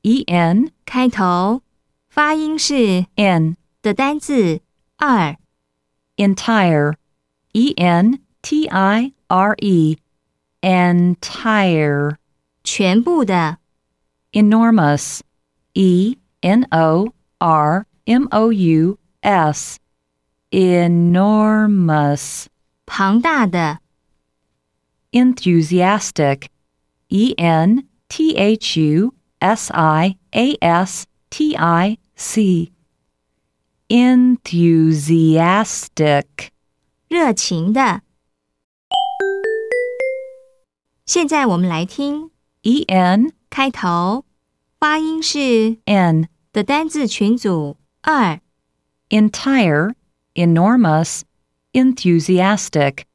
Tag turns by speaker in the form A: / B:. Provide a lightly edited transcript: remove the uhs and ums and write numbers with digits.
A: en
B: 开头，发音是
A: n
B: 的单字2。
A: entire entire entire
B: 全部的，
A: enormous enormous enormous
B: 庞大的，
A: enthusiastic enthusiastic enthusiastic
B: 热情的。现在我们来听
A: en
B: 开头，发音是
A: n
B: 的单字群组2。
A: entire enormous enthusiastic